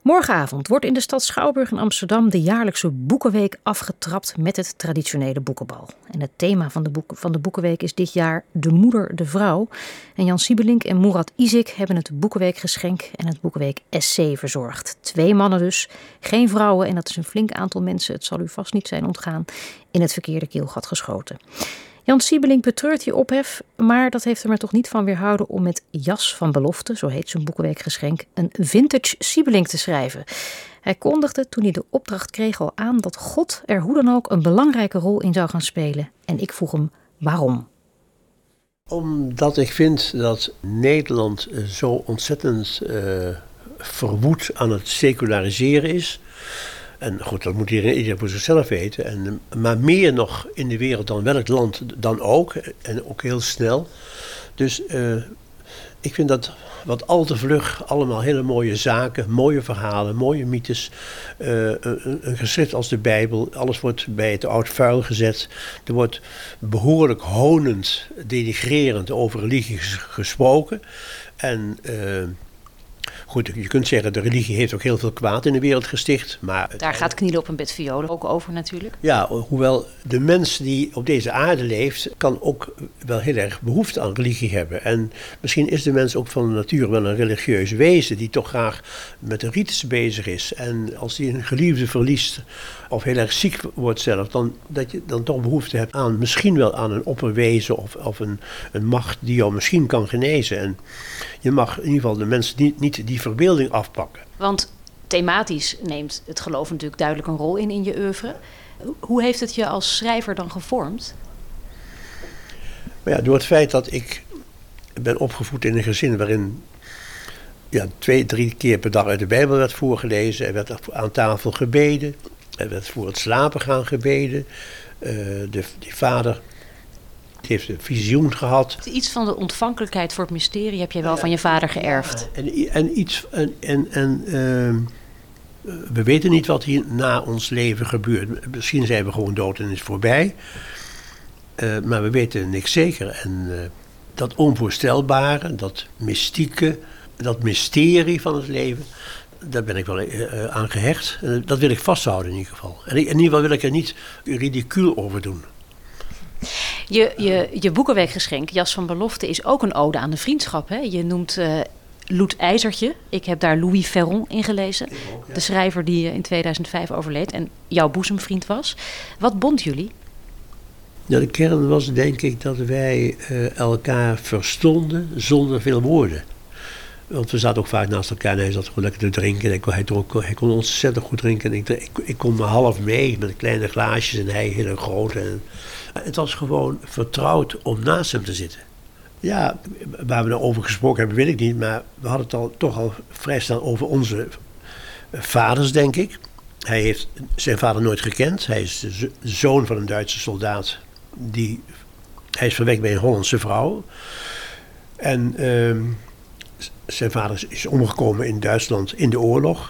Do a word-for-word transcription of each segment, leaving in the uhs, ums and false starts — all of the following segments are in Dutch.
Morgenavond wordt in de stad Schouwburg in Amsterdam de jaarlijkse Boekenweek afgetrapt met het traditionele boekenbal. En het thema van de, boek, van de Boekenweek is dit jaar De Moeder, de Vrouw. En Jan Siebelink en Murat Isik hebben het Boekenweekgeschenk en het Boekenweek Essay verzorgd. Twee mannen dus, geen vrouwen en dat is een flink aantal mensen, het zal u vast niet zijn ontgaan, in het verkeerde keelgat geschoten. Jan Siebelink betreurt die ophef, maar dat heeft hem er toch niet van weerhouden om met Jas van Belofte, zo heet zijn Boekenweekgeschenk, een vintage Siebelink te schrijven. Hij kondigde toen hij de opdracht kreeg al aan dat God er hoe dan ook een belangrijke rol in zou gaan spelen. En ik vroeg hem waarom. Omdat ik vind dat Nederland zo ontzettend uh, verwoed aan het seculariseren is. En goed, dat moet iedereen, iedereen voor zichzelf weten. En, maar meer nog in de wereld dan welk land dan ook. En ook heel snel. Dus uh, ik vind dat wat al te vlug allemaal hele mooie zaken, mooie verhalen, mooie mythes. Uh, een, een geschrift als de Bijbel, alles wordt bij het oud vuil gezet. Er wordt behoorlijk honend, denigrerend over religie gesproken. En Uh, Goed, je kunt zeggen, de religie heeft ook heel veel kwaad in de wereld gesticht. Maar daar gaat knielen op een bed violen ook over natuurlijk. Ja, hoewel de mens die op deze aarde leeft, kan ook wel heel erg behoefte aan religie hebben. En misschien is de mens ook van nature wel een religieus wezen die toch graag met de rites bezig is. En als die een geliefde verliest of heel erg ziek wordt zelf, dan dat je dan toch behoefte hebt aan misschien wel aan een opperwezen of, of een, een macht die jou misschien kan genezen. En je mag in ieder geval de mensen niet, niet die verbeelding afpakken. Want thematisch neemt het geloof natuurlijk duidelijk een rol in in je oeuvre. Hoe heeft het je als schrijver dan gevormd? Maar ja, door het feit dat ik ben opgevoed in een gezin waarin ja, twee, drie keer per dag uit de Bijbel werd voorgelezen. Er werd aan tafel gebeden. Er werd voor het slapen gaan gebeden. Uh, de, die vader heeft een visioen gehad. Iets van de ontvankelijkheid voor het mysterie heb jij wel ja, van je vader geërfd. Ja, en, en iets. En, en, en uh, we weten niet wat hier na ons leven gebeurt. Misschien zijn we gewoon dood en is het voorbij. Uh, maar we weten niks zeker. En uh, dat onvoorstelbare, dat mystieke, dat mysterie van het leven, daar ben ik wel uh, aan gehecht. Uh, dat wil ik vasthouden in ieder geval. En in ieder geval wil ik er niet ridicuul over doen. Je, je, je Boekenweekgeschenk, Jas van Belofte, is ook een ode aan de vriendschap. Hè? Je noemt uh, Loet IJzertje. Ik heb daar Louis Ferron in gelezen. Ook, ja. De schrijver die in tweeduizend vijf overleed en jouw boezemvriend was. Wat bond jullie? Ja, de kern was denk ik dat wij uh, elkaar verstonden zonder veel woorden. Want we zaten ook vaak naast elkaar en hij zat gewoon lekker te drinken. En ik, hij, dronk, hij kon ontzettend goed drinken. En ik, ik, ik kon maar half mee met kleine glaasjes en hij hele grote. En het was gewoon vertrouwd om naast hem te zitten. Ja, waar we nou over gesproken hebben, weet ik niet. Maar we hadden het al, toch al vrij snel over onze vaders, denk ik. Hij heeft zijn vader nooit gekend. Hij is de zoon van een Duitse soldaat. Die, hij is verwekt bij een Hollandse vrouw. En Uh, zijn vader is omgekomen in Duitsland in de oorlog.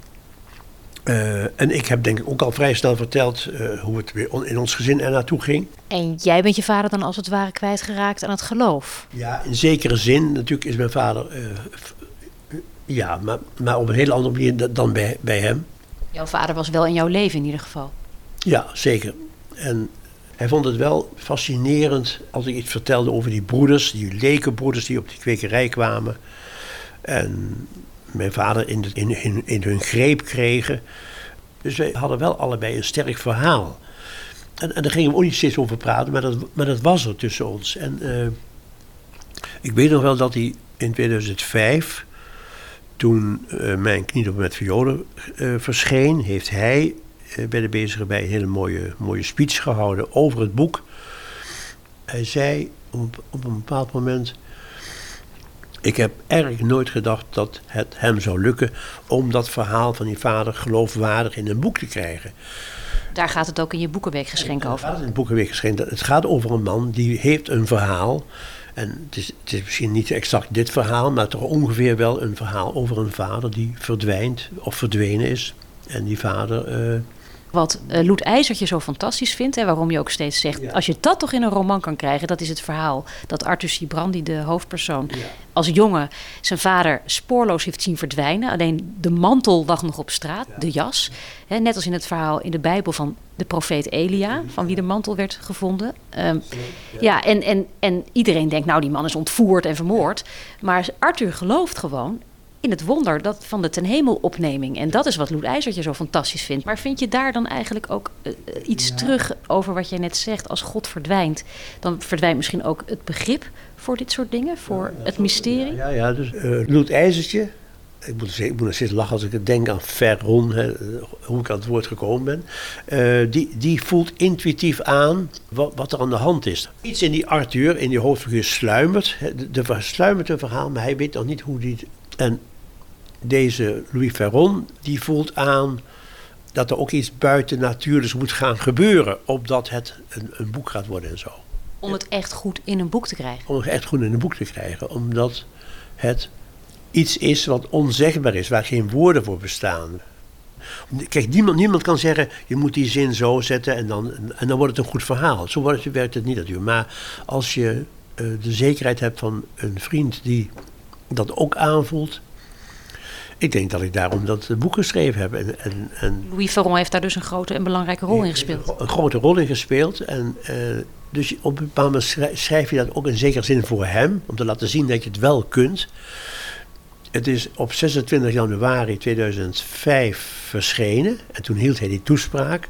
Uh, en ik heb denk ik ook al vrij snel verteld uh, hoe het weer in ons gezin er naartoe ging. En jij bent je vader dan als het ware kwijtgeraakt aan het geloof? Ja, in zekere zin. Natuurlijk is mijn vader Uh, ja, maar, maar op een hele andere manier dan bij, bij hem. Jouw vader was wel in jouw leven in ieder geval. Ja, zeker. En hij vond het wel fascinerend als ik iets vertelde over die broeders, die lekenbroeders die op die kwekerij kwamen. En mijn vader in, de, in, in, in hun greep kregen. Dus wij hadden wel allebei een sterk verhaal. En, en daar gingen we ook niet steeds over praten, maar dat, maar dat was er tussen ons. En uh, ik weet nog wel dat hij in tweeduizend vijf, toen uh, mijn knieën met violen uh, verscheen, heeft hij uh, bij de bezige bij een hele mooie, mooie speech gehouden over het boek. Hij zei op, op een bepaald moment: ik heb eigenlijk nooit gedacht dat het hem zou lukken om dat verhaal van die vader geloofwaardig in een boek te krijgen. Daar gaat het ook in je Boekenweekgeschenk over. Daar gaat het in het Boekenweekgeschenk. Het gaat over een man die heeft een verhaal. En het is, het is misschien niet exact dit verhaal, maar toch ongeveer wel een verhaal over een vader die verdwijnt of verdwenen is. En die vader uh, Wat uh, Loet IJzertje zo fantastisch vindt, en waarom je ook steeds zegt, ja. als je dat toch in een roman kan krijgen, dat is het verhaal dat Arthur C. Brandi, de hoofdpersoon, ja. als jongen zijn vader spoorloos heeft zien verdwijnen. Alleen de mantel lag nog op straat, ja. de jas. He, net als in het verhaal in de Bijbel van de profeet Elia, van wie de mantel werd gevonden. Um, ja, ja en, en, en iedereen denkt, nou die man is ontvoerd en vermoord. Maar Arthur gelooft gewoon in het wonder dat van de ten hemel opneming. En dat is wat Loet IJzertje zo fantastisch vindt. Maar vind je daar dan eigenlijk ook uh, iets ja. terug over wat jij net zegt? Als God verdwijnt, dan verdwijnt misschien ook het begrip voor dit soort dingen? Voor ja, ja, het mysterie? Ja, ja, dus uh, Loet IJzertje, ik moet, ik moet nog steeds lachen als ik denk aan Verron, hè, hoe ik aan het woord gekomen ben. Uh, die, die voelt intuïtief aan wat, wat er aan de hand is. Iets in die Arthur, in die hoofdfiguur sluimert. De, de sluimert een verhaal, maar hij weet nog niet hoe die... En deze Louis Verron, die voelt aan dat er ook iets buitennatuurlijks moet gaan gebeuren, opdat het een, een boek gaat worden en zo. Om het echt goed in een boek te krijgen? Om het echt goed in een boek te krijgen, omdat het iets is wat onzegbaar is, waar geen woorden voor bestaan. Kijk, niemand, niemand kan zeggen, je moet die zin zo zetten en dan, en dan wordt het een goed verhaal. Zo wordt het, werkt het niet natuurlijk. Maar als je uh, de zekerheid hebt van een vriend die dat ook aanvoelt. Ik denk dat ik daarom dat boek geschreven heb. En, en, en Louis Verron heeft daar dus een grote en belangrijke rol in gespeeld. Een, een grote rol in gespeeld. En, uh, dus op een bepaald moment schrijf, schrijf je dat ook in zekere zin voor hem. Om te laten zien dat je het wel kunt. Het is op zesentwintig januari tweeduizend vijf verschenen. En toen hield hij die toespraak.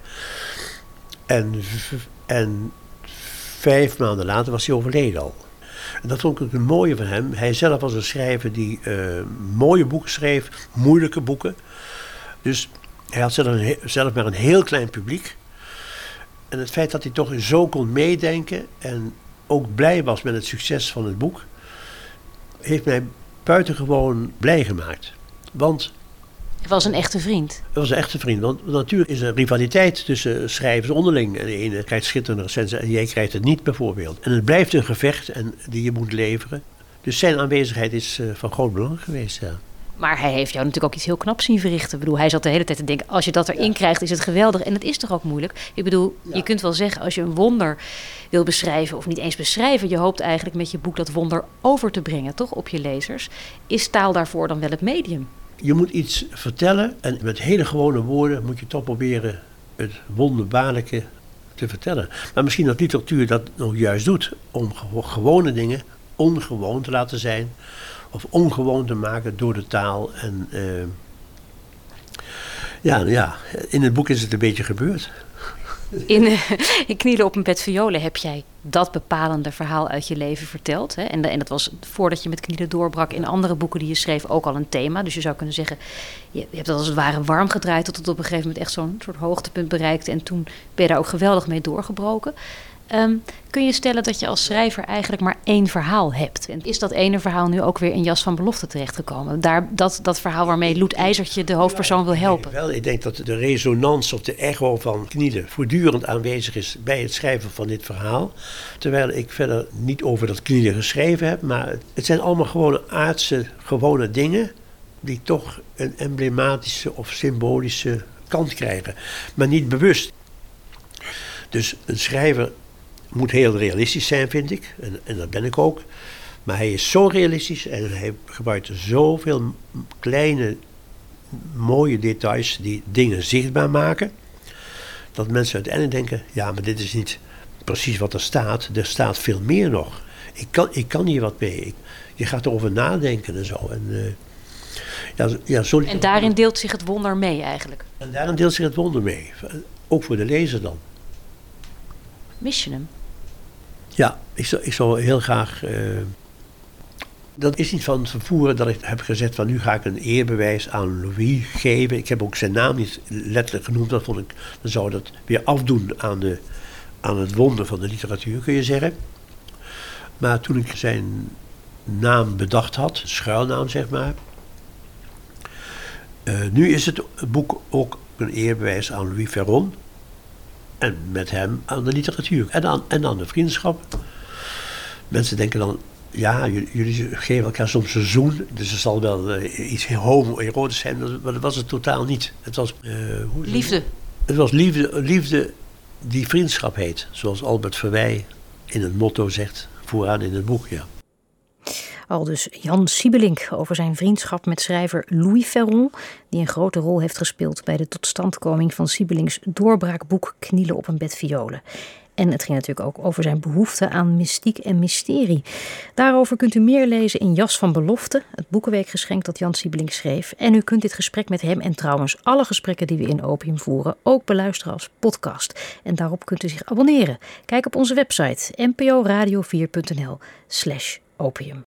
En, en vijf maanden later was hij overleden al. En dat vond ik het mooie van hem. Hij zelf was een schrijver die uh, mooie boeken schreef, moeilijke boeken. Dus hij had zelf, een, zelf maar een heel klein publiek. En het feit dat hij toch zo kon meedenken en ook blij was met het succes van het boek, heeft mij buitengewoon blij gemaakt. Want hij was een echte vriend. Hij was een echte vriend, want natuurlijk is er rivaliteit tussen schrijvers onderling. En de ene krijgt schitterende recensies en jij krijgt het niet bijvoorbeeld. En het blijft een gevecht en die je moet leveren. Dus zijn aanwezigheid is uh, van groot belang geweest, ja. Maar hij heeft jou natuurlijk ook iets heel knaps zien verrichten. Ik bedoel, hij zat de hele tijd te denken, als je dat erin ja. krijgt, is het geweldig. En het is toch ook moeilijk? Ik bedoel, ja. je kunt wel zeggen, als je een wonder wil beschrijven, of niet eens beschrijven, je hoopt eigenlijk met je boek dat wonder over te brengen, toch, op je lezers. Is taal daarvoor dan wel het medium? Je moet iets vertellen en met hele gewone woorden moet je toch proberen het wonderbaarlijke te vertellen. Maar misschien dat literatuur dat nog juist doet, om gewone dingen ongewoon te laten zijn. Of ongewoon te maken door de taal. En uh, ja, ja, in het boek is het een beetje gebeurd. In, uh, in Knielen op een bed violen heb jij dat bepalende verhaal uit je leven verteld. Hè? En, en dat was voordat je met Knielen doorbrak in andere boeken die je schreef ook al een thema. Dus je zou kunnen zeggen, je, je hebt dat als het ware warm gedraaid tot het op een gegeven moment echt zo'n soort hoogtepunt bereikte. En toen ben je daar ook geweldig mee doorgebroken. Um, kun je stellen dat je als schrijver eigenlijk maar één verhaal hebt? En is dat ene verhaal nu ook weer in Jas van Belofte terechtgekomen? Daar, dat, dat verhaal waarmee Loet IJzertje de hoofdpersoon wil helpen? Wel, ik denk dat de resonans of de echo van Knielen voortdurend aanwezig is bij het schrijven van dit verhaal. Terwijl ik verder niet over dat Knielen geschreven heb, maar het zijn allemaal gewone aardse, gewone dingen die toch een emblematische of symbolische kant krijgen, maar niet bewust. Dus een schrijver moet heel realistisch zijn, vind ik. En, en dat ben ik ook. Maar hij is zo realistisch en hij gebruikt zoveel kleine, mooie details die dingen zichtbaar maken. Dat mensen uiteindelijk denken, ja, maar dit is niet precies wat er staat. Er staat veel meer nog. Ik kan, ik kan hier wat mee. Ik, je gaat erover nadenken en zo. En, uh, ja, ja, zo en daarin deelt zich het wonder mee eigenlijk? En daarin deelt zich het wonder mee. Ook voor de lezer dan. Mis je hem? Ja, ik zou, ik zou heel graag... Uh, dat is niet van vervoeren dat ik heb gezegd van nu ga ik een eerbewijs aan Louis geven. Ik heb ook zijn naam niet letterlijk genoemd. Dat vond ik, dan zou dat weer afdoen aan, de, aan het wonder van de literatuur, kun je zeggen. Maar toen ik zijn naam bedacht had, schuilnaam zeg maar. Uh, nu is het boek ook een eerbewijs aan Louis Verron. En met hem aan de literatuur. En aan, en aan de vriendschap. Mensen denken dan, ja, jullie, jullie geven elkaar soms een zoen. Dus het zal wel uh, iets homoerotisch zijn. Maar dat was het totaal niet. Het was... Uh, hoe liefde. Het was liefde, liefde die vriendschap heet. Zoals Albert Verwij in het motto zegt, vooraan in het boek, ja. Aldus Jan Siebelink over zijn vriendschap met schrijver Louis Ferron, die een grote rol heeft gespeeld bij de totstandkoming van Siebelinks doorbraakboek Knielen op een bed violen. En het ging natuurlijk ook over zijn behoefte aan mystiek en mysterie. Daarover kunt u meer lezen in Jas van Belofte, het boekenweekgeschenk dat Jan Siebelink schreef. En u kunt dit gesprek met hem en trouwens alle gesprekken die we in Opium voeren ook beluisteren als podcast. En daarop kunt u zich abonneren. Kijk op onze website n p o radio vier punt n l slash opium.